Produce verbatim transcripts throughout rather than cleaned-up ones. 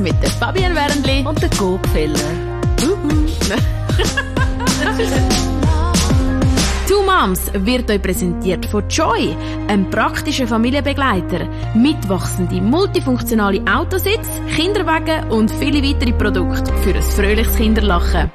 mit der Fabienne Wernli und der Gopfeller. Two Moms wird euch präsentiert von Joy, einem praktischen Familienbegleiter. Mitwachsende, multifunktionale Autositz, Kinderwagen und viele weitere Produkte für ein fröhliches Kinderlachen.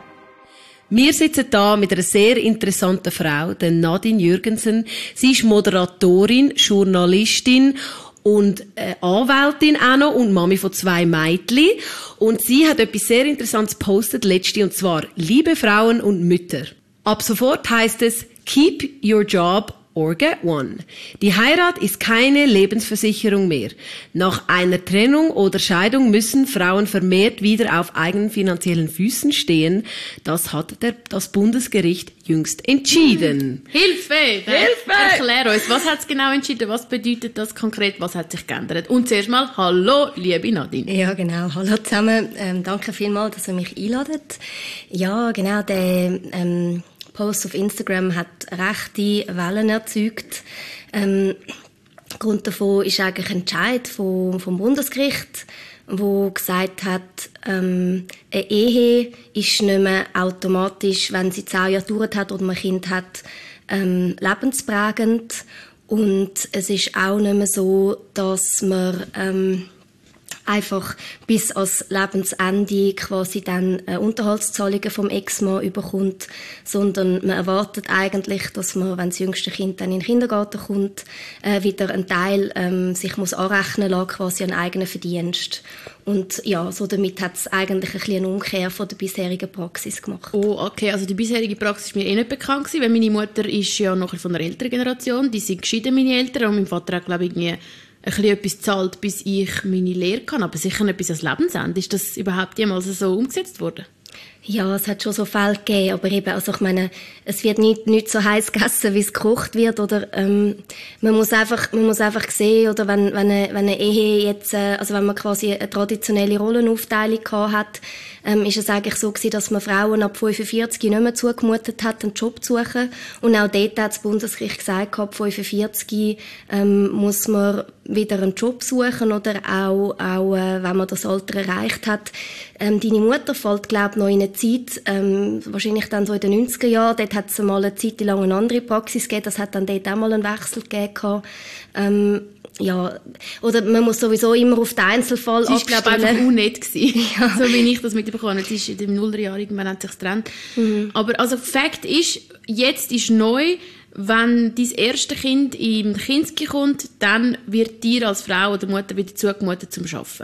Wir sitzen da mit einer sehr interessanten Frau, der Nadine Jürgensen. Sie ist Moderatorin, Journalistin und äh, Anwältin auch noch und Mami von zwei Mädchen. Und sie hat etwas sehr Interessantes gepostet letzte, und zwar «Liebe Frauen und Mütter». Ab sofort heißt es «Keep your job or get one». Die Heirat ist keine Lebensversicherung mehr. Nach einer Trennung oder Scheidung müssen Frauen vermehrt wieder auf eigenen finanziellen Füßen stehen. Das hat der, das Bundesgericht jüngst entschieden. Hilfe! Hilfe! Erklär uns, was hat es genau entschieden? Was bedeutet das konkret? Was hat sich geändert? Und zuerst mal, hallo, liebe Nadine. Ja, genau. Hallo zusammen. Ähm, danke vielmals, dass ihr mich einladet. Ja, genau, der ähm, Post auf Instagram hat rechte Wellen erzeugt. Ähm, Grund davon ist eigentlich ein Entscheid vom, vom Bundesgericht, wo gesagt hat, ähm, eine Ehe ist nicht mehr automatisch, wenn sie zehn Jahre gedauert hat oder man ein Kind hat, ähm, lebensprägend. Und es ist auch nicht mehr so, dass man ähm, einfach bis ans Lebensende quasi dann äh, Unterhaltszahlungen vom Ex-Mann überkommt, sondern man erwartet eigentlich, dass man, wenn das jüngste Kind dann in den Kindergarten kommt, äh, wieder einen Teil ähm, sich muss anrechnen lassen, quasi an eigenen Verdienst. Und ja, so damit hat es eigentlich ein bisschen eine Umkehr von der bisherigen Praxis gemacht. Oh, okay, also die bisherige Praxis ist mir eh nicht bekannt gewesen, weil meine Mutter ist ja noch von der älteren Generation, die sind geschieden, meine Eltern, und mein Vater hat, glaube ich, irgendwie ein bisschen etwas zahlt, bis ich meine Lehre kann, aber sicher nicht bis ans Lebensende. Ist das überhaupt jemals so umgesetzt worden? Ja, es hat schon so Fälle gegeben, aber eben, also ich meine, es wird nicht, nicht so heiß gegessen, wie es gekocht wird, oder ähm, man muss einfach, man muss einfach sehen, oder wenn, wenn, eine, wenn eine Ehe jetzt, äh, also wenn man quasi eine traditionelle Rollenaufteilung gehabt hat, ähm, ist es eigentlich so gewesen, dass man Frauen ab fünfundvierzig nicht mehr zugemutet hat, einen Job zu suchen, und auch dort hat das Bundesgericht gesagt, ab fünfundvierzig ähm, muss man wieder einen Job suchen, oder auch, auch äh, wenn man das Alter erreicht hat. Ähm, deine Mutter fällt, glaube ich, noch in eine Zeit, ähm, wahrscheinlich dann so in den neunziger Jahren, dort hat es mal eine Zeit lang eine andere Praxis gegeben, das hat dann dort auch mal einen Wechsel gegeben. Ähm, ja, oder man muss sowieso immer auf den Einzelfall abstellen. Sie war, glaube ich, einfach unnett gewesen, ja. So wie ich das mitbekommen habe. Sie ist in den Nullerjahren, irgendwann hat sich getrennt. Mhm. Aber also Fakt ist, jetzt ist neu, wenn dein erste Kind im Kinski kommt, dann wird dir als Frau oder Mutter wieder zugemutet zum Arbeiten.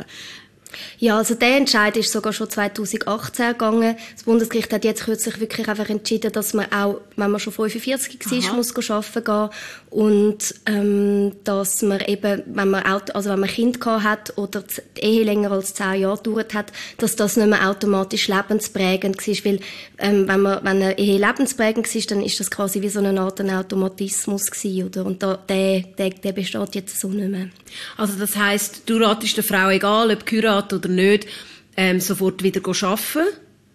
Ja, also der Entscheid ist sogar schon zweitausendachtzehn gegangen. Das Bundesgericht hat jetzt kürzlich wirklich einfach entschieden, dass man auch, wenn man schon fünfundvierzig war, muss arbeiten gehen. Und ähm, dass man eben, wenn man, also wenn man ein Kind gehabt hat oder die Ehe länger als zehn Jahre gedauert hat, dass das nicht mehr automatisch lebensprägend war. Weil ähm, wenn, man, wenn eine Ehe lebensprägend war, dann ist das quasi wie so eine Art ein Automatismus gewesen, oder? Und da, der, der, der besteht jetzt so nicht mehr. Also das heisst, du ratest der Frau, egal ob geheiratet oder nicht, ähm, sofort wieder arbeiten?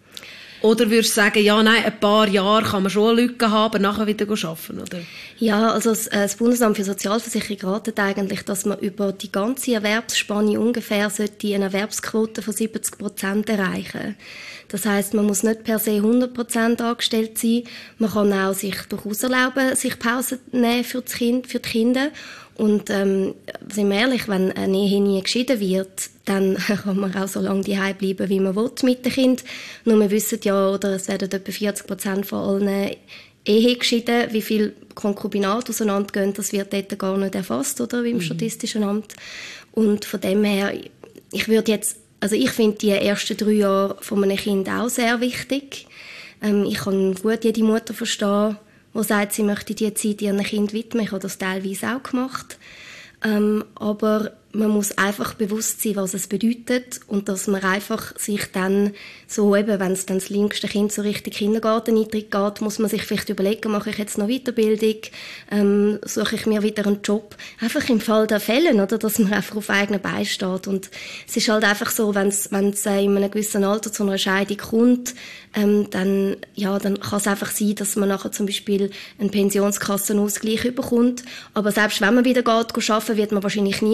Oder würdest du sagen, ja, nein, ein paar Jahre kann man schon eine Lücke haben, aber nachher wieder arbeiten, oder? Ja, also das, das Bundesamt für Sozialversicherung ratet eigentlich, dass man über die ganze Erwerbsspanne ungefähr sollte eine Erwerbsquote von siebzig Prozent erreichen. Das heisst, man muss nicht per se hundert Prozent angestellt sein. Man kann auch sich durchaus erlauben, sich Pausen nehmen für das Kind, für die Kinder. Und ähm, sind wir ehrlich, wenn eine Ehe nie geschieden wird, dann kann man auch so lange daheim bleiben, wie man will mit dem Kind. Nur wir wissen ja, oder es werden etwa vierzig Prozent von allen Ehen geschieden. Wie viel Konkubinat auseinandergehen, das wird dort gar nicht erfasst, oder, wie im mhm. Statistischen Amt. Und von dem her, ich würde jetzt, also ich finde die ersten drei Jahre von einem Kind auch sehr wichtig. Ähm, ich kann gut jede Mutter verstehen, die sagt, sie möchte diese Zeit ihrem Kind widmen. Ich habe das teilweise auch gemacht. Ähm, aber man muss einfach bewusst sein, was es bedeutet, und dass man einfach sich dann so eben, wenn es dann das jüngste Kind so richtig Kindergarteneintritt geht, muss man sich vielleicht überlegen, mache ich jetzt noch Weiterbildung, ähm, suche ich mir wieder einen Job. Einfach im Fall der Fälle, oder, dass man einfach auf eigenen Beinen steht. Und es ist halt einfach so, wenn es, wenn es in einem gewissen Alter zu einer Scheidung kommt, ähm, dann, ja, dann kann es einfach sein, dass man nachher zum Beispiel einen Pensionskassenausgleich bekommt. Aber selbst wenn man wieder geht, arbeiten, wird man wahrscheinlich nie wieder auf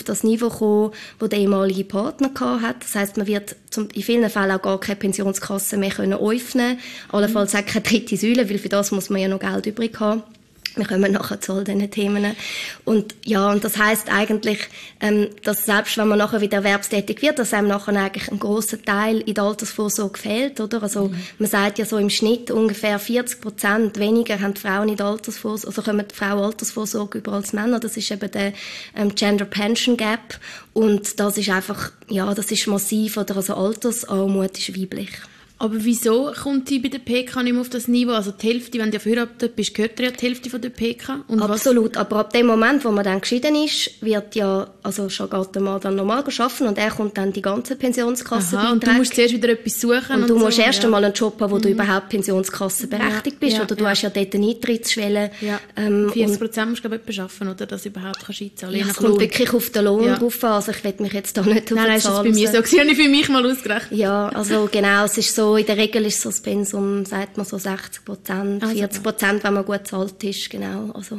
das Niveau kommen, das der ehemalige Partner hatte. Das heisst, man wird zum, in vielen Fällen auch gar keine Pensionskasse mehr können öffnen, allenfalls auch keine dritte Säule, weil für das muss man ja noch Geld übrig haben. Wir kommen nachher zu all diesen Themen. Und ja, und das heisst eigentlich, ähm, dass selbst wenn man nachher wieder erwerbstätig wird, dass einem nachher eigentlich ein grosser Teil in der Altersvorsorge fehlt, oder? Also, mhm. man sagt ja so im Schnitt ungefähr vierzig Prozent weniger haben die Frauen in der Altersvorsorge, also kommen die Frauen Altersvorsorge über als Männer. Das ist eben der ähm, Gender Pension Gap. Und das ist einfach, ja, das ist massiv, oder? Also Altersarmut ist weiblich. Aber wieso kommt die bei der P K nicht mehr auf das Niveau? Also die Hälfte, wenn du verheiratet bist, gehört dir ja die Hälfte von der P K. Und absolut, was? Aber ab dem Moment, wo man dann geschieden ist, wird ja, also schon geht der Mann dann normal arbeiten und er kommt dann die ganze Pensionskasse Aha, und du musst zuerst wieder etwas suchen. Und, und du musst so, erst ja. einmal einen Job haben, wo mhm. du überhaupt pensionskassenberechtigt bist, ja, oder du ja. hast ja dort eine Eintrittsschwelle. Ja. Ähm, vierzig Prozent musst du glaube ich arbeiten, oder, dass du überhaupt kannst einzahlen kannst. Ja, es kommt wirklich auf den Lohn ja. drauf an, also ich will mich jetzt da nicht auf Nein, nein, ist das bei mir so, das habe ich für mich mal ausgerechnet. Ja, also genau, es ist so, in der Regel ist so das Pensum, sagt man so sechzig Prozent, also, vierzig Prozent, wenn man gut bezahlt ist, genau. Also.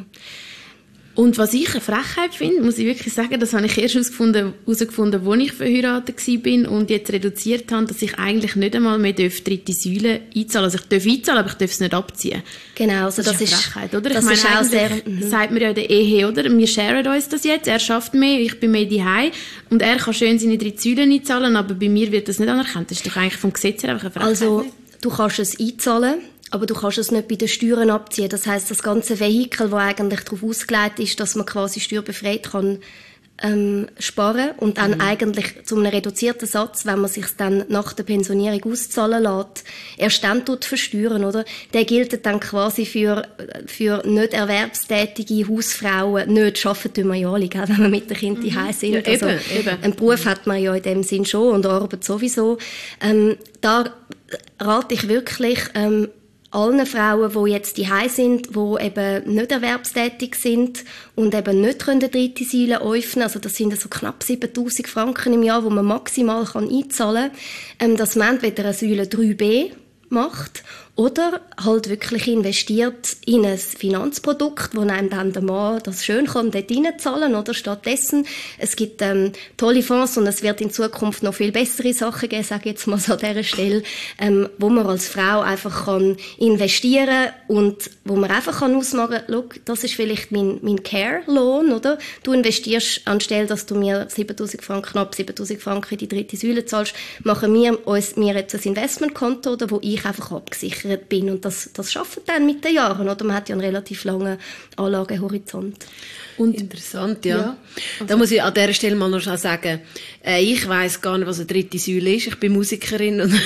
Und was ich eine Frechheit finde, muss ich wirklich sagen, das habe ich erst herausgefunden, herausgefunden, als ich verheiratet war und jetzt reduziert habe, dass ich eigentlich nicht einmal mehr dritte Säule einzahlen. Also ich darf einzahlen, aber ich darf es nicht abziehen. Genau, also das, das ist eine Frechheit, oder? Das ich meine, ist auch sehr, mm-hmm. sagt man ja in der Ehe, oder? Wir sharen uns das jetzt, er schafft mehr, ich bin mehr daheim und er kann schön seine drei Säulen einzahlen, aber bei mir wird das nicht anerkannt. Das ist doch eigentlich vom Gesetz her einfach eine Frechheit. Also, du kannst es einzahlen, aber du kannst es nicht bei den Steuern abziehen. Das heisst, das ganze Vehikel, das eigentlich darauf ausgelegt ist, dass man quasi steuerbefreit kann ähm, sparen und dann mhm. eigentlich zu einem reduzierten Satz, wenn man sich dann nach der Pensionierung auszahlen lässt, erst dann tut versteuern, oder? Der gilt dann quasi für, für nicht erwerbstätige Hausfrauen. Nicht arbeiten tun wir ja alle, gell, wenn wir mit den Kindern daheim sind. Ja, also, eben, eben. Einen Beruf hat man ja in dem Sinn schon und Arbeit sowieso. Ähm, da rate ich wirklich, ähm, allen Frauen, die jetzt daheim sind, die eben nicht erwerbstätig sind und eben nicht eine dritte Säule öffnen, also das sind so knapp siebentausend Franken im Jahr, die man maximal einzahlen kann, ähm, dass man entweder eine Säule drei b macht oder halt wirklich investiert in ein Finanzprodukt, wo einem dann der Mann das schön kann dort reinzahlen, oder stattdessen. Es gibt ähm, tolle Fonds und es wird in Zukunft noch viel bessere Sachen geben, sage ich jetzt mal so an dieser Stelle, ähm, wo man als Frau einfach kann investieren und wo man einfach kann ausmachen, schau, das ist vielleicht mein, mein Care-Lohn, oder? Du investierst, anstelle, dass du mir siebentausend Franken, knapp siebentausend Franken in die dritte Säule zahlst, machen wir uns, mir jetzt ein Investmentkonto, oder, wo ich einfach abgesichert bin. Und das, das schafft dann mit den Jahren, oder? Man hat ja einen relativ langen Anlagehorizont. Und interessant, ja. ja. Also. Da muss ich an dieser Stelle mal noch sagen, äh, ich weiss gar nicht, was eine dritte Säule ist. Ich bin Musikerin und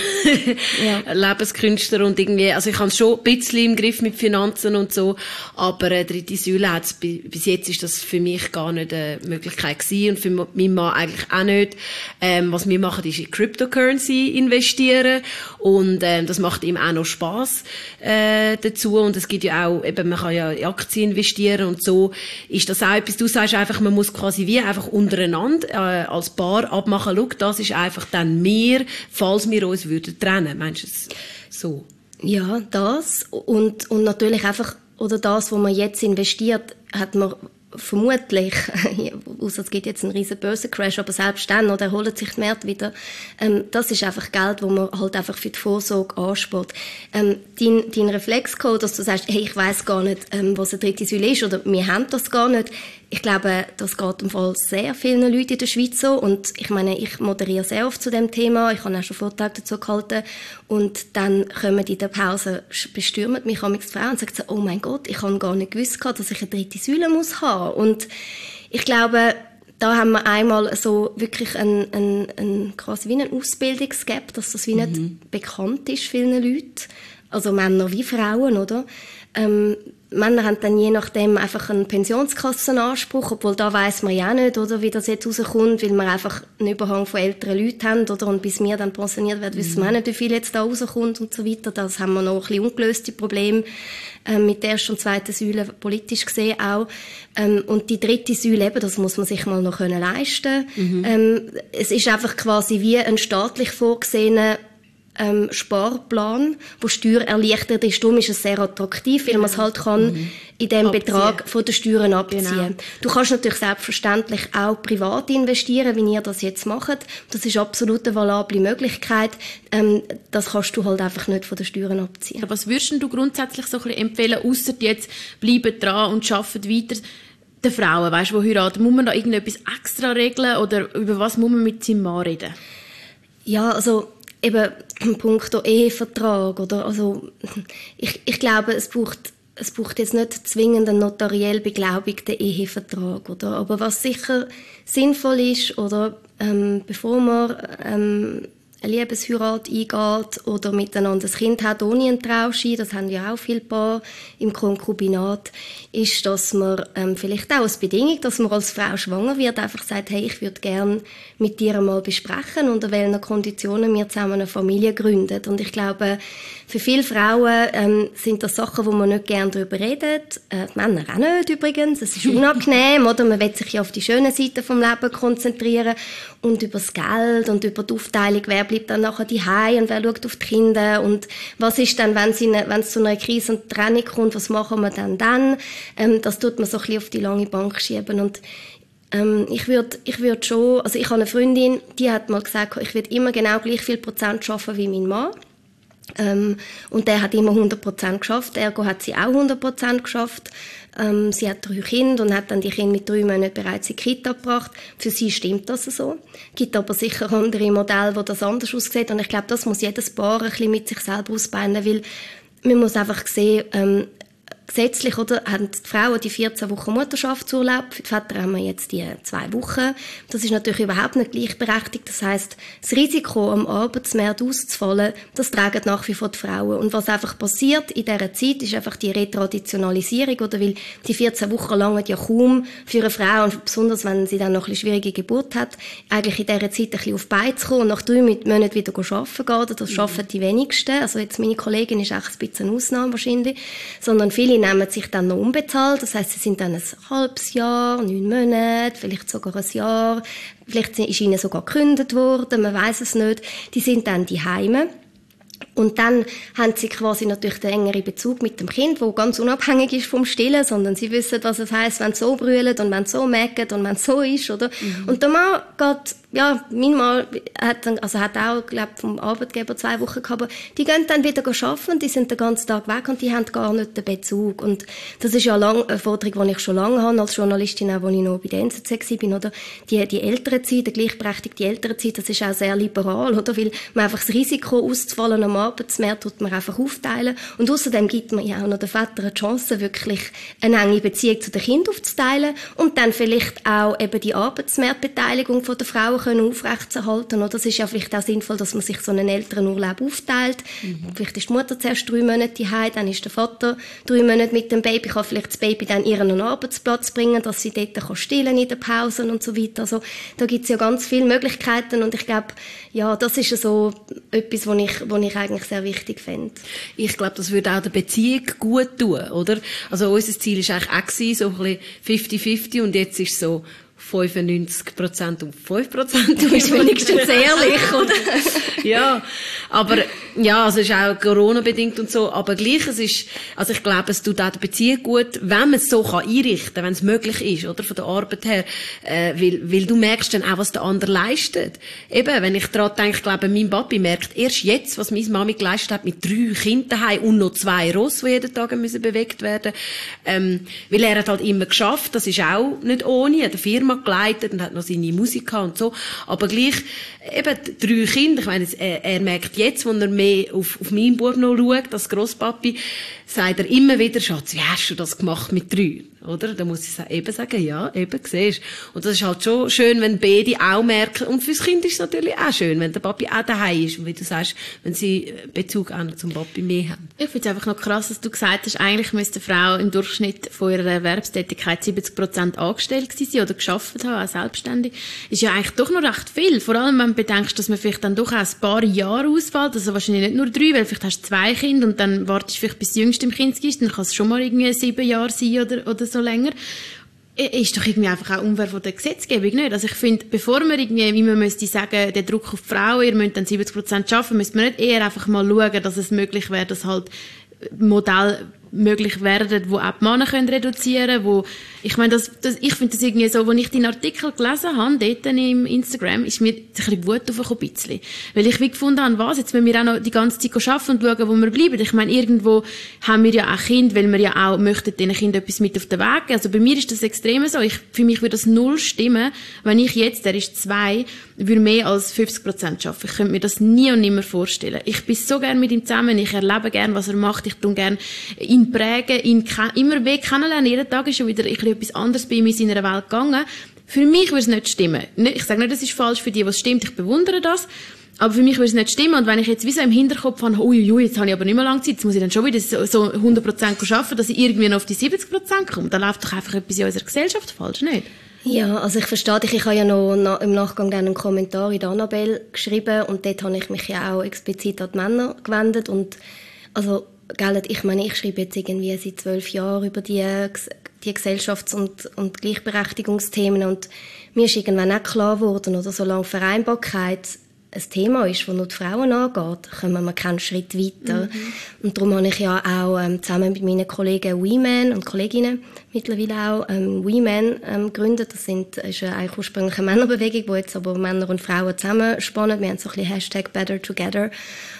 ja. Lebenskünstler und irgendwie, also ich habe es schon ein bisschen im Griff mit Finanzen und so, aber eine dritte Säule hat's, bis jetzt ist das für mich gar nicht eine Möglichkeit gewesen und für meinen Mann eigentlich auch nicht. Ähm, was wir machen, ist in Cryptocurrency investieren und ähm, das macht ihm auch noch Spass äh, dazu und es gibt ja auch, eben, man kann ja in Aktien investieren und so ist das auch etwas, du sagst einfach, man muss quasi wie einfach untereinander äh, als Paar abmachen, schau, das ist einfach dann mehr, falls wir uns würden trennen. Meinst du es so? Ja, das und, und natürlich einfach, oder das, wo man jetzt investiert, hat man vermutlich, außer es gibt jetzt einen riesen Börsencrash, aber selbst dann, oder erholt sich die Märkte wieder, ähm, das ist einfach Geld, wo man halt einfach für die Vorsorge anspart. Ähm, dein, dein Reflexcode, dass du sagst, hey, ich weiss gar nicht, ähm, was eine dritte Säule ist, oder wir haben das gar nicht. Ich glaube, das geht im Fall sehr vielen Leuten in der Schweiz so. Und ich meine, ich moderiere sehr oft zu dem Thema. Ich habe auch schon Vorträge dazu gehalten. Und dann kommen in der Pause, bestürmen mich manchmal die Frauen und sagen so, oh mein Gott, ich habe gar nicht gewusst, dass ich eine dritte Säule muss haben. Und ich glaube, da haben wir einmal so wirklich ein, ein, ein, quasi wie einen Ausbildungsgap, dass das wie mhm. nicht bekannt ist vielen Leuten. Also Männer wie Frauen, oder? Ähm, Männer haben dann je nachdem einfach einen Pensionskassenanspruch, obwohl da weiss man ja auch nicht, oder, wie das jetzt rauskommt, weil wir einfach einen Überhang von älteren Leuten haben, oder, und bis wir dann pensioniert werden, wissen wir auch nicht, wie viel jetzt da rauskommt und so weiter. Das haben wir noch ein bisschen ungelöste Probleme ähm, mit der ersten und zweiten Säule, politisch gesehen auch. Ähm, und die dritte Säule, eben, das muss man sich mal noch können leisten. Mhm. Ähm, es ist einfach quasi wie ein staatlich vorgesehener ähm, Sparplan, der steuererleichtert ist. Darum ist es sehr attraktiv, weil man es halt kann mhm. in dem abziehen. Betrag von den Steuern abziehen. Genau. Du kannst natürlich selbstverständlich auch privat investieren, wie ihr das jetzt macht. Das ist absolut eine valable Möglichkeit. Ähm, das kannst du halt einfach nicht von den Steuern abziehen. Was würdest du grundsätzlich so ein bisschen empfehlen, ausser jetzt bleiben dran und arbeiten weiter? Den Frauen, weißt du, die heiraten, muss man da irgendetwas extra regeln oder über was muss man mit seinem Mann reden? Ja, also eben punkto Ehevertrag oder also ich, ich glaube, es braucht es braucht jetzt nicht zwingend einen notariell beglaubigten Ehevertrag, oder? Aber was sicher sinnvoll ist, oder ähm, bevor man ähm, eine Liebesheirat eingeht oder miteinander ein Kind hat ohne einen Trauschein, das haben ja auch viele Paare im Konkubinat, ist, dass man ähm, vielleicht auch als Bedingung, dass man als Frau schwanger wird, einfach sagt, hey, ich würde gerne mit dir mal besprechen, unter welchen Konditionen wir zusammen eine Familie gründen. Und ich glaube, für viele Frauen ähm, sind das Sachen, wo man nicht gerne darüber redet. Äh, die Männer auch nicht übrigens. Es ist unangenehm, oder? Man will sich ja auf die schönen Seiten vom Leben konzentrieren und über das Geld und über die Aufteilung, wer bleibt dann nachher daheim und wer schaut auf die Kinder und was ist dann, wenn es, in, wenn es zu einer Krise und Trennung kommt, was machen wir dann dann? Ähm, das tut man so ein bisschen auf die lange Bank schieben und ähm, ich würde ich würd schon, also ich habe eine Freundin, die hat mal gesagt, ich würde immer genau gleich viel Prozent arbeiten wie mein Mann. Ähm, und der hat immer hundert Prozent geschafft, ergo hat sie auch hundert Prozent geschafft. Ähm, sie hat drei Kinder und hat dann die Kinder mit drei Monaten bereits in die Kita gebracht. Für sie stimmt das so. Es gibt aber sicher andere Modelle, wo das anders aussieht. Und ich glaube, das muss jedes Paar ein bisschen mit sich selber ausbeinen, weil man muss einfach sehen, ähm, gesetzlich, oder, haben die Frauen die vierzehn Wochen Mutterschaftsurlaub. Für die Väter haben wir jetzt die zwei Wochen. Das ist natürlich überhaupt nicht gleichberechtigt. Das heisst, das Risiko, am Arbeitsmarkt auszufallen, das tragen nach wie vor die Frauen. Und was einfach passiert in dieser Zeit, ist einfach die Retraditionalisierung, oder, weil die vierzehn Wochen langen ja kaum für eine Frau, und besonders wenn sie dann noch ein bisschen schwierige Geburt hat, eigentlich in dieser Zeit ein bisschen auf die Beine zu kommen und nach drei Monaten wieder arbeiten gehen. Das schaffen die wenigsten. Also jetzt meine Kollegin ist echt ein bisschen eine Ausnahme wahrscheinlich. Sondern viele nehmen sich dann noch unbezahlt. Das heisst, sie sind dann ein halbes Jahr, neun Monate, vielleicht sogar ein Jahr. Vielleicht ist ihnen sogar gekündigt worden, man weiß es nicht. Die sind dann die Heime. Und dann haben sie quasi natürlich den engeren Bezug mit dem Kind, der ganz unabhängig ist vom Stillen, sondern sie wissen, was es heisst, wenn es so brüllt und wenn es so merkt und wenn es so ist, oder? Mhm. Und der Mann geht, ja, mein Mann hat, dann, also hat auch, glaube vom Arbeitgeber zwei Wochen gehabt, aber die gehen dann wieder arbeiten, die sind den ganzen Tag weg und die haben gar nicht den Bezug. Und das ist ja lang, eine Forderung, die ich schon lange habe, als Journalistin, auch als ich noch bei der N Z Z war, oder? Die, die ältere Zeit, die gleichberechtigte ältere Zeit, das ist auch sehr liberal, oder? Weil man einfach das Risiko auszufallen am Arbeitsmarkt tut man einfach aufteilen. Und außerdem gibt man ja auch noch den Vätern eine Chance, wirklich eine enge Beziehung zu den Kindern aufzuteilen und dann vielleicht auch eben die Arbeitsmarktbeteiligung von der Frau können aufrechtzuerhalten. Das ist ja vielleicht auch sinnvoll, dass man sich so einen Elternurlaub aufteilt. Mhm. Vielleicht ist die Mutter zuerst drei Monate daheim, dann ist der Vater drei Monate mit dem Baby, kann vielleicht das Baby dann ihren Arbeitsplatz bringen, dass sie dort kann stillen in den Pausen und so weiter. Also da gibt es ja ganz viele Möglichkeiten und ich glaube, ja, das ist so etwas, was ich, was ich eigentlich sehr wichtig finde. Ich glaube, das würde auch der Beziehung gut tun, oder? Also unser Ziel war eigentlich auch gewesen, so ein bisschen fifty fifty und jetzt ist es so fünfundneunzig Prozent und fünf Prozent. Du bist wenigstens ehrlich, oder? Ja, aber ja, also es ist auch Corona-bedingt und so, aber gleich, es ist, also ich glaube, es tut auch der Beziehung gut, wenn man es so kann einrichten kann, wenn es möglich ist, oder, von der Arbeit her, äh, weil, weil du merkst dann auch, was der andere leistet. Eben, wenn ich daran denke, ich glaube, mein Papi merkt erst jetzt, was meine Mami geleistet hat, mit drei Kindern daheim und noch zwei Ross, die jeden Tag müssen bewegt werden, ähm, weil er hat halt immer geschafft, das ist auch nicht ohne, er hat eine Firma geleitet und hat noch seine Musik gehabt und so, aber gleich, eben, drei Kinder, ich meine, er, er merkt jetzt, wo er mehr auf, auf meinen Bub noch schaut, als Grosspapi, sagt er immer wieder, Schatz, wie hast du das gemacht mit drei? Oder? Da muss ich eben sagen, ja, eben, siehst. Und das ist halt schon schön, wenn beide auch merken. Und fürs Kind ist es natürlich auch schön, wenn der Papi auch daheim ist. Und wie du sagst, wenn sie Bezug auch noch zum Papi mehr haben. Ich finde es einfach noch krass, dass du gesagt hast, eigentlich müsste eine Frau im Durchschnitt von ihrer Erwerbstätigkeit siebzig Prozent angestellt sein oder gearbeitet haben, auch selbstständig. Ist ja eigentlich doch noch recht viel. Vor allem, wenn du bedenkst, dass man vielleicht dann doch auch ein paar Jahre ausfällt. Also wahrscheinlich nicht nur drei, weil vielleicht hast du zwei Kinder und dann wartest du vielleicht bis das Jüngste im Kind ist. Dann kann es schon mal irgendwie sieben Jahre sein oder, oder so länger. ist doch irgendwie einfach auch unfair von der Gesetzgebung, nicht? Also ich finde, bevor man irgendwie, wie man müsste sagen, der Druck auf die Frauen, ihr müsst dann siebzig Prozent arbeiten, müsste man nicht eher einfach mal schauen, dass es möglich wäre, dass halt Modell möglich werden, wo auch die Männer können reduzieren können, wo, ich meine, das, das, ich finde das irgendwie so, als ich den Artikel gelesen habe, dort im Instagram, ist mir ein bisschen Wut aufgekommen, ein bisschen. Weil ich wie gefunden habe, was, jetzt müssen wir auch noch die ganze Zeit arbeiten und schauen, wo wir bleiben. Ich meine, irgendwo haben wir ja auch Kinder, weil wir ja auch möchten den Kindern etwas mit auf den Weg geben. Also bei mir ist das extrem so. Ich, für mich würde das null stimmen, wenn ich jetzt, der ist zwei, würde mehr als fünfzig Prozent arbeiten. Ich könnte mir das nie und nimmer vorstellen. Ich bin so gerne mit ihm zusammen, ich erlebe gerne, was er macht, ich tue gerne ihn prägen, ihn immer mehr kennenlernen. Jeden Tag ist schon wieder etwas anderes bei ihm in seiner Welt gegangen. Für mich würde es nicht stimmen. Ich sage nicht, das ist falsch für die, was stimmt. Ich bewundere das. Aber für mich würde es nicht stimmen. Und wenn ich jetzt wie so im Hinterkopf habe, uiuiui, jetzt habe ich aber nicht mehr lange Zeit, jetzt muss ich dann schon wieder so, so hundert Prozent arbeiten, dass ich irgendwie noch auf die siebzig Prozent komme. Dann läuft doch einfach etwas in unserer Gesellschaft falsch, nicht? Ja, also ich verstehe dich. Ich habe ja noch na, im Nachgang dann einen Kommentar in der Annabelle geschrieben und dort habe ich mich ja auch explizit an die Männer gewendet. Und also, gell, ich meine, ich schreibe jetzt irgendwie seit zwölf Jahren über die, die Gesellschafts- und, und Gleichberechtigungsthemen und mir ist irgendwann auch klar geworden, oder solange Vereinbarkeit ein Thema ist, das nur die Frauen angeht, kommen wir keinen Schritt weiter. Mhm. Und darum habe ich ja auch ähm, zusammen mit meinen Kollegen WeMan und Kolleginnen mittlerweile auch ähm, WeMan ähm, gegründet. Das sind, ist ja eigentlich ursprünglich eine Männerbewegung, die jetzt aber Männer und Frauen zusammenspannen. Wir haben so ein bisschen Hashtag Better Together.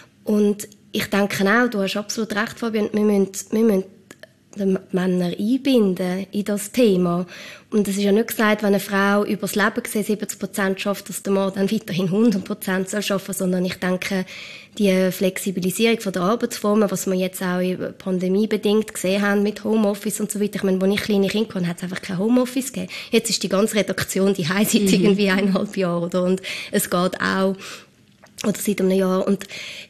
Und ich denke auch, du hast absolut recht, Fabian, wir müssen, wir müssen die Männer einbinden in das Thema. Und es ist ja nicht gesagt, wenn eine Frau über das Leben gesehen siebzig Prozent schafft, dass der Mann dann weiterhin hundert Prozent schaffen soll, sondern ich denke, die Flexibilisierung von der Arbeitsformen, was wir jetzt auch in der Pandemie bedingt gesehen haben mit Homeoffice und so weiter. Ich meine, als ich kleine Kinder hatte, hat es einfach kein Homeoffice gegeben. Jetzt ist die ganze Redaktion die seit mhm. irgendwie eineinhalb Jahre, oder? Und es geht auch, oder seit einem Jahr. Und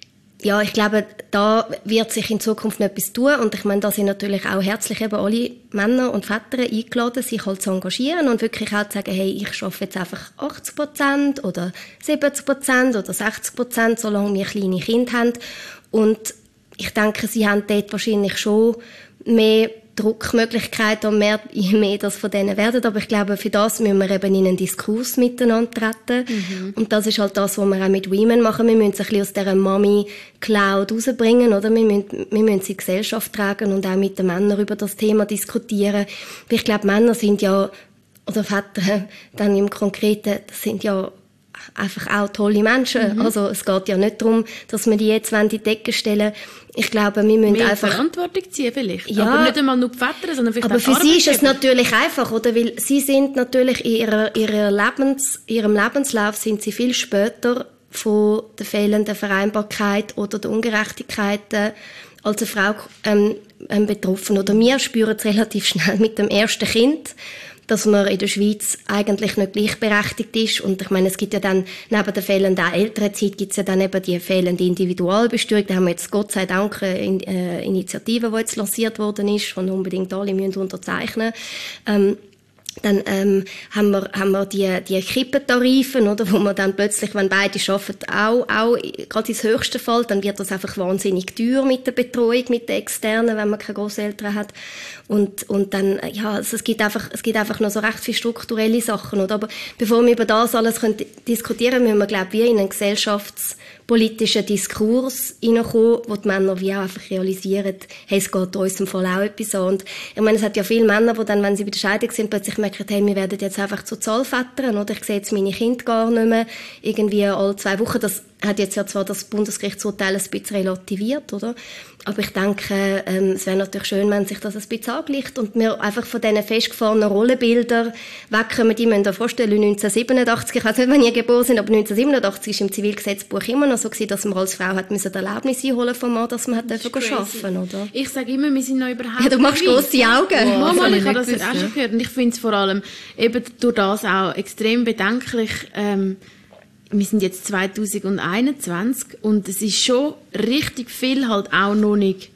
ja, ich glaube, da wird sich in Zukunft noch etwas tun. Und ich meine, da sind natürlich auch herzlich eben alle Männer und Väter eingeladen, sich halt zu engagieren und wirklich auch zu sagen, hey, ich arbeite jetzt einfach achtzig Prozent oder siebzig Prozent oder sechzig Prozent, solange wir kleine Kinder haben. Und ich denke, sie haben dort wahrscheinlich schon mehr Druckmöglichkeiten und mehr, je mehr das von denen werden. Aber ich glaube, für das müssen wir eben in einen Diskurs miteinander treten. Mhm. Und das ist halt das, was wir auch mit Women machen. Wir müssen ein bisschen aus dieser Mami-Cloud rausbringen, oder? Wir müssen, wir müssen sie in die Gesellschaft tragen und auch mit den Männern über das Thema diskutieren. Weil ich glaube, Männer sind ja, oder Väter dann im Konkreten, das sind ja einfach auch tolle Menschen. Mhm. Also es geht ja nicht darum, dass wir die jetzt in die Decke stellen. Ich glaube, wir müssen mehr einfach Verantwortung ziehen vielleicht. Ja, aber nicht einmal nur die Väter, sondern vielleicht aber auch für sie ist es natürlich einfach, oder? Weil sie sind natürlich in ihrer, ihrer Lebens, ihrem Lebenslauf sind sie viel später von der fehlenden Vereinbarkeit oder der Ungerechtigkeiten als eine Frau ähm, ähm, betroffen. Oder wir spüren es relativ schnell mit dem ersten Kind, dass man in der Schweiz eigentlich nicht gleichberechtigt ist. Und ich meine, es gibt ja dann, neben der fehlenden Elternzeit, gibt es ja dann eben die fehlende Individualbesteuerung. Da haben wir jetzt Gott sei Dank eine äh, Initiative, die jetzt lanciert worden ist, die unbedingt alle müssen unterzeichnen müssen. Ähm, Dann ähm, haben wir, haben wir die, die Kippentarife, oder, wo man dann plötzlich, wenn beide arbeiten, auch, auch gerade ins Höchste fällt, dann wird das einfach wahnsinnig teuer mit der Betreuung, mit den Externen, wenn man keine Grosseltern hat. Und, und dann, ja, also es gibt einfach, es gibt einfach noch so recht viele strukturelle Sachen, oder? Aber bevor wir über das alles können diskutieren, müssen wir, glaube ich, wie in einen gesellschaftspolitischen Diskurs hineinkommen, wo die Männer wie auch einfach realisieren, hey, es geht uns im Fall auch etwas an. Und ich meine, es hat ja viele Männer, die dann, wenn sie bei der Scheidung sind, plötzlich merken, hey, wir werden jetzt einfach zu Zahlvätern, oder? Ich sehe jetzt meine Kinder gar nicht mehr, irgendwie alle zwei Wochen. Das hat jetzt ja zwar das Bundesgerichtsurteil ein bisschen relativiert, oder? Aber ich denke, ähm, es wäre natürlich schön, wenn sich das ein bisschen angleicht und wir einfach von diesen festgefahrenen Rollenbildern wegkommen. Die müssen sich vorstellen, neunzehnhundertsiebenundachtzig, ich weiß nicht, wann ihr geboren sind, aber neunzehnhundertsiebenundachtzig ist im Zivilgesetzbuch immer noch so gewesen, dass man als Frau hat müssen Erlaubnis einholen vom Mann, dass man hat dürfen arbeiten, oder? Ich sage immer, wir sind noch überhaupt ja, du machst grosse Augen. Wow, Mama, ich habe das jetzt auch schon gehört und ich finde es vor allem eben durch das auch extrem bedenklich. Ähm, wir sind jetzt zweitausendeinundzwanzig und es ist schon richtig viel halt auch noch nicht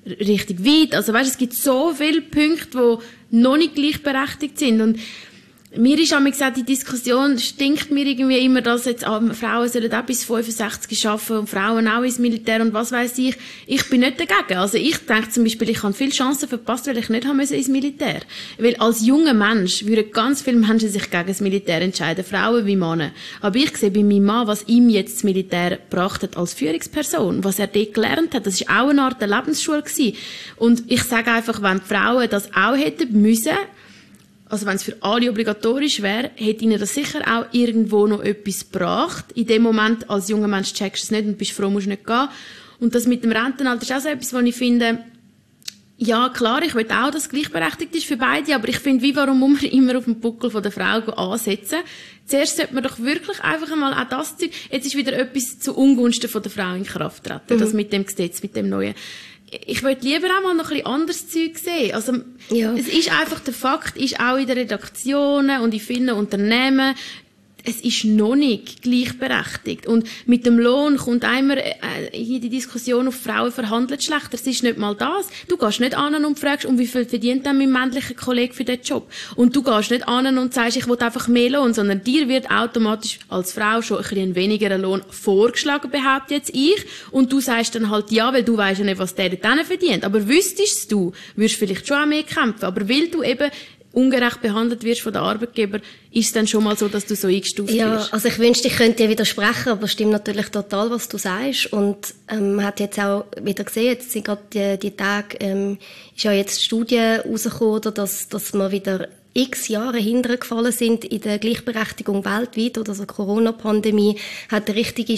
richtig weit. Also weißt, es gibt so viele Punkte, die noch nicht gleichberechtigt sind und mir ist auch gesagt, die Diskussion stinkt mir irgendwie immer, dass jetzt ah, Frauen sollen auch bis fünfundsechzig arbeiten und Frauen auch ins Militär und was weiss ich. Ich bin nicht dagegen. Also ich denke zum Beispiel, ich habe viele Chancen verpasst, weil ich nicht haben müssen ins Militär. Weil als junger Mensch würden ganz viele Menschen sich gegen das Militär entscheiden, Frauen wie Männer. Aber ich sehe bei meinem Mann, was ihm jetzt das Militär gebracht hat als Führungsperson, was er dort gelernt hat, das war auch eine Art der Lebensschule gewesen. Und ich sage einfach, wenn die Frauen das auch hätten müssen, also wenn es für alle obligatorisch wäre, hätte ihnen das sicher auch irgendwo noch etwas gebracht. In dem Moment, als junger Mensch checkst du es nicht und bist froh, musst nicht gehen. Und das mit dem Rentenalter ist auch so etwas, wo ich finde, ja klar, ich will auch, dass es gleichberechtigt ist für beide, aber ich finde, wie warum muss man immer auf den Buckel von der Frau ansetzen? Zuerst sollte man doch wirklich einfach einmal auch das Zeug, jetzt ist wieder etwas zu Ungunsten von der Frau in Kraft treten, mhm. das mit dem Gesetz, mit dem neuen. Ich würde lieber auch mal noch ein bisschen anderes Zeug sehen. Also, ja. Es ist einfach, der Fakt ist auch in den Redaktionen und in vielen Unternehmen, es ist noch nicht gleichberechtigt. Und mit dem Lohn kommt einmal äh, in die Diskussion auf Frauen verhandelt schlechter. Es ist nicht mal das. Du gehst nicht an und fragst, um wie viel verdient denn mein männlicher Kollege für diesen Job? Und du gehst nicht an und sagst, ich will einfach mehr Lohn, sondern dir wird automatisch als Frau schon ein bisschen weniger Lohn vorgeschlagen, behaupte jetzt ich. Und du sagst dann halt ja, weil du weisst ja nicht, was der dort verdient. Aber wüsstest du, würdest vielleicht schon auch mehr kämpfen. Aber weil du eben ungerecht behandelt wirst von den Arbeitgeber, ist es dann schon mal so, dass du so eingestuft wirst? Ja, also ich wünschte, ich könnte dir widersprechen, aber es stimmt natürlich total, was du sagst. Und ähm, man hat jetzt auch wieder gesehen, jetzt sind gerade die, die Tage, ähm, ist ja jetzt die Studie rausgekommen, oder, dass, dass wir wieder x Jahre hintergefallen sind in der Gleichberechtigung weltweit, oder so die Corona-Pandemie hat eine richtige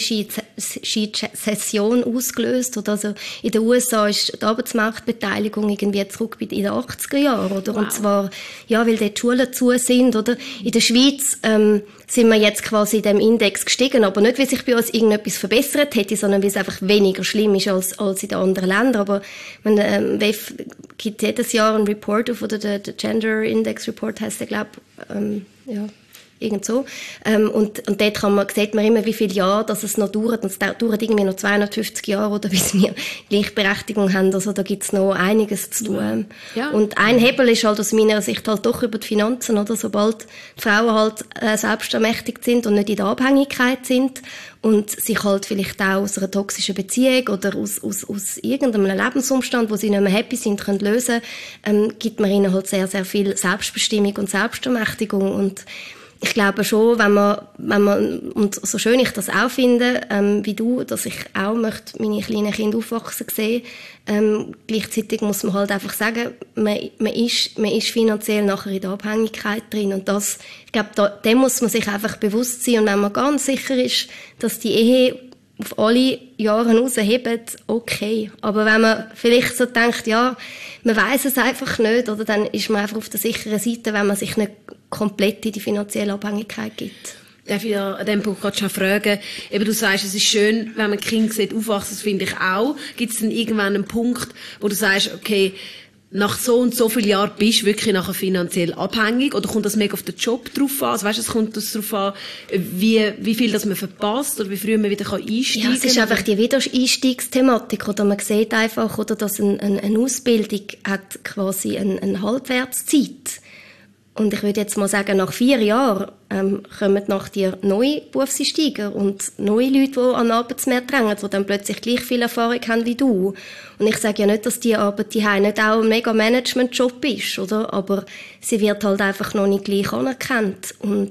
Sezession ausgelöst, oder also in den U S A ist die Arbeitsmarktbeteiligung irgendwie zurück in den achtziger Jahren, oder? Wow. Und zwar, ja, weil dort die Schulen zu sind, oder? In der Schweiz, ähm, sind wir jetzt quasi in dem Index gestiegen, aber nicht, weil sich bei uns irgendetwas verbessert hätte, sondern weil es einfach weniger schlimm ist als, als in den anderen Ländern. Aber man, ähm, W E F gibt jedes Jahr einen Report auf, oder der, der Gender Index Report heisst der, glaube ich, ähm, ja, irgend so. Ähm, und, und dort kann man, sieht man immer, wie viele Jahre dass es noch dauert. Und es dauert irgendwie noch zweihundertfünfzig Jahre, oder, bis wir Gleichberechtigung haben. Also da gibt es noch einiges zu tun. Ja. Und ein Hebel ist halt aus meiner Sicht halt doch über die Finanzen, oder? Sobald die Frauen halt äh, selbstermächtigt sind und nicht in der Abhängigkeit sind und sich halt vielleicht auch aus einer toxischen Beziehung oder aus, aus, aus irgendeinem Lebensumstand, wo sie nicht mehr happy sind, können lösen, ähm, gibt man ihnen halt sehr, sehr viel Selbstbestimmung und Selbstermächtigung. Und ich glaube schon, wenn man, wenn man, und so schön ich das auch finde, ähm, wie du, dass ich auch möchte meine kleinen Kinder aufwachsen sehen, ähm, gleichzeitig muss man halt einfach sagen, man, man, ist, man ist finanziell nachher in der Abhängigkeit drin, und das, ich glaube, da, dem muss man sich einfach bewusst sein, und wenn man ganz sicher ist, dass die Ehe auf alle Jahre raushebt, okay. Aber wenn man vielleicht so denkt, ja, man weiss es einfach nicht, oder dann ist man einfach auf der sicheren Seite, wenn man sich nicht komplett in die finanzielle Abhängigkeit gibt. Darf ich an diesem Punkt gerade schon fragen, eben du sagst, es ist schön, wenn man Kinder sieht, aufwachsen, das finde ich auch. Gibt es dann irgendwann einen Punkt, wo du sagst, okay, nach so und so vielen Jahren bist du wirklich nachher finanziell abhängig, oder kommt das mega auf den Job drauf an? Also weißt, es kommt das darauf an, wie, wie viel das man verpasst oder wie früh man wieder einsteigen kann? Ja, es ist einfach die Wiedereinstiegsthematik, oder man sieht einfach, oder dass eine, eine, eine Ausbildung hat quasi eine, eine Halbwertszeit. Und ich würde jetzt mal sagen, nach vier Jahren ähm, kommen nach dir neue Berufseinsteiger und neue Leute, die an den Arbeitsmarkt drängen, die dann plötzlich gleich viel Erfahrung haben wie du. Und ich sage ja nicht, dass die Arbeit die nicht auch ein mega Management-Job ist, oder? Aber sie wird halt einfach noch nicht gleich anerkannt. Und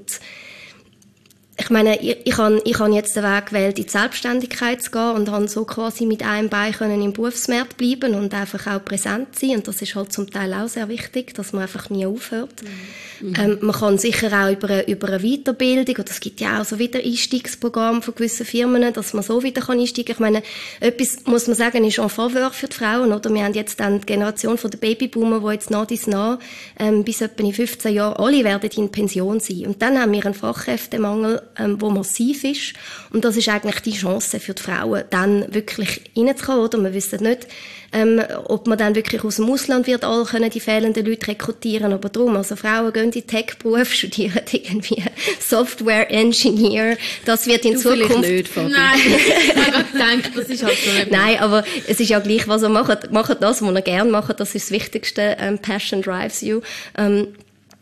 ich meine, ich, ich habe ich hab jetzt den Weg gewählt, in die Selbstständigkeit zu gehen, und habe so quasi mit einem Bein können im Berufsmarkt bleiben und einfach auch präsent sein. Und das ist halt zum Teil auch sehr wichtig, dass man einfach nie aufhört. Mhm. Ähm, man kann sicher auch über eine, über eine Weiterbildung, oder es gibt ja auch so Wiedereinstiegsprogramme von gewissen Firmen, dass man so wieder einsteigen kann. Ich meine, etwas, muss man sagen, ist en faveur für die Frauen, oder? Wir haben jetzt dann die Generation von der Babyboomer, die jetzt nach dies nach, ähm, bis etwa in fünfzehn Jahren, alle werden in Pension sein. Und dann haben wir einen Fachkräftemangel, ähm, wo massiv ist. Und das ist eigentlich die Chance für die Frauen, dann wirklich reinzukommen, oder? Wir wissen nicht, ähm, ob man dann wirklich aus dem Ausland wird all können die fehlenden Leute rekrutieren, aber darum, also Frauen gehen in Tech-Beruf, studieren irgendwie Software-Engineer, das wird in du Zukunft... Nicht, Fabi. Nein, ich habe gedacht, das ist halt so nicht. Nein, aber es ist ja gleich, was ihr macht. Macht das, was ihr gerne macht, das ist das Wichtigste, ähm, Passion drives you. Ähm,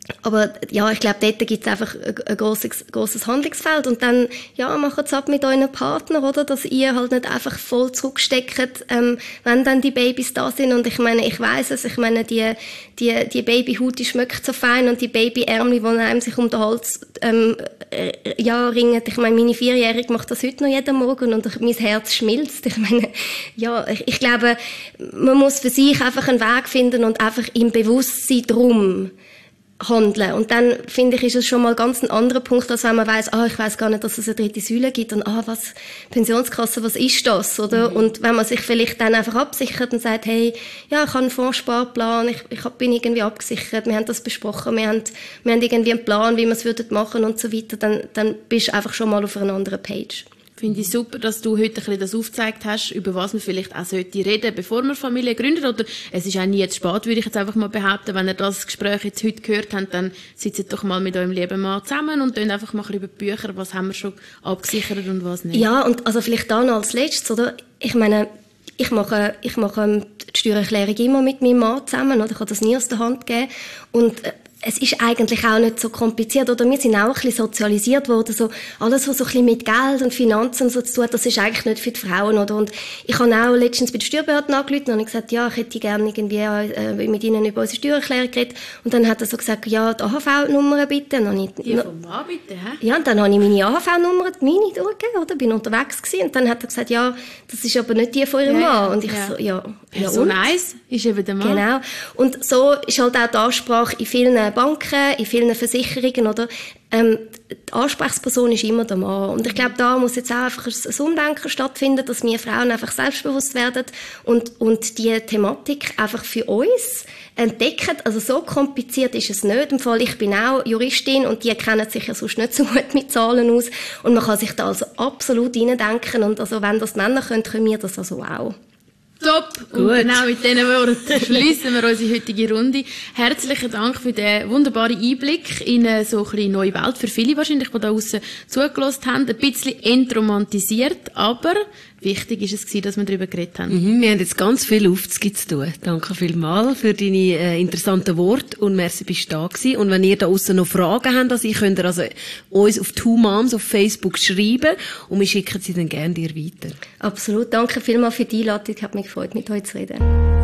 Aber ja, ich glaube, dort gibt es einfach ein, ein grosses, grosses Handlungsfeld. Und dann, ja, macht es ab mit euren Partner, oder? Dass ihr halt nicht einfach voll zurücksteckt, ähm, wenn dann die Babys da sind. Und ich meine, ich weiss es, ich meine, die, die, die Babyhaut, die schmeckt so fein und die Babyärmel, die einem sich um den Hals, ähm, äh, ja, ringen. Ich meine, meine Vierjährige macht das heute noch jeden Morgen und mein Herz schmilzt. Ich meine, ja, ich, ich glaube, man muss für sich einfach einen Weg finden und einfach im Bewusstsein drum handeln. Und dann, finde ich, ist es schon mal ganz ein anderer Punkt, als wenn man weiss, ah, ich weiss gar nicht, dass es eine dritte Säule gibt und ah, was, Pensionskasse, was ist das, oder? Mhm. Und wenn man sich vielleicht dann einfach absichert und sagt, hey, ja, ich habe einen Fondssparplan, ich, ich bin irgendwie abgesichert, wir haben das besprochen, wir haben, wir haben irgendwie einen Plan, wie wir es würden machen und so weiter, dann, dann bist du einfach schon mal auf einer anderen Page. Finde ich super, dass du heute ein bisschen das aufgezeigt hast, über was man vielleicht auch sollte reden, bevor man Familie gründet. Oder es ist auch nie zu spät, würde ich jetzt einfach mal behaupten. Wenn ihr das Gespräch jetzt heute gehört habt, dann sitzt doch mal mit eurem lieben Mann zusammen und dann einfach mal ein bisschen über die Bücher, was haben wir schon abgesichert und was nicht. Ja, und also vielleicht dann als Letztes, oder? Ich meine, ich mache, ich mache die Steuererklärung immer mit meinem Mann zusammen, oder? Ich kann das nie aus der Hand geben. Und es ist eigentlich auch nicht so kompliziert, oder? Wir sind auch ein bisschen sozialisiert worden, so alles, was so ein bisschen mit Geld und Finanzen so zu tun, das ist eigentlich nicht für die Frauen, oder? Und ich habe auch letztens bei der Steuerbehörde angerufen und gesagt, ja, ich hätte gerne irgendwie äh, mit ihnen über unsere Steuererklärung geredet. Und dann hat er so gesagt, ja, die A H V-Nummer bitte. Und dann ich, die vom Mann bitte, hä? Ja, und dann habe ich meine A H V-Nummer, meine durchgegeben, oder? Bin unterwegs gewesen. Und dann hat er gesagt, ja, das ist aber nicht die von ihrem ja, Mann. Und ich ja. so, ja. ja so nice ist eben der Mann. Genau. Und so ist halt auch die Ansprache in vielen Banken, in vielen Versicherungen, oder? Ähm, die Ansprechperson ist immer der Mann. Und ich glaube, da muss jetzt auch einfach ein Umdenken stattfinden, dass wir Frauen einfach selbstbewusst werden und, und die Thematik einfach für uns entdecken. Also so kompliziert ist es nicht. Im Fall, ich bin auch Juristin und die kennen sich ja sonst nicht so gut mit Zahlen aus. Und man kann sich da also absolut reindenken. Und also, wenn das die Männer können, können wir das also auch. Top! Gut. Und genau mit diesen Worten schließen wir unsere heutige Runde. Herzlichen Dank für den wunderbaren Einblick in eine so ein bisschen neue Welt. Für viele wahrscheinlich, die da draussen zugelassen haben. Ein bisschen entromantisiert, aber wichtig ist es gewesen, dass wir darüber geredet haben. Mhm, wir haben jetzt ganz viel Aufzug zu tun. Danke vielmals für deine äh, interessanten Worte und merci, bist du da gewesen. Und wenn ihr da draussen noch Fragen habt, also, könnt ihr also uns auf Two Moms auf Facebook schreiben und wir schicken sie dann gerne dir weiter. Absolut. Danke vielmals für die Einladung. Hat mich gefreut, mit euch zu reden.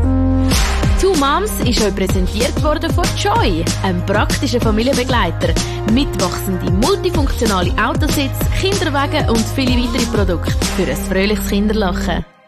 Two Moms ist euch präsentiert worden von Joy, einem praktischen Familienbegleiter. Mitwachsende, multifunktionale Autositze, Kinderwagen und viele weitere Produkte für ein fröhliches Kinderlachen.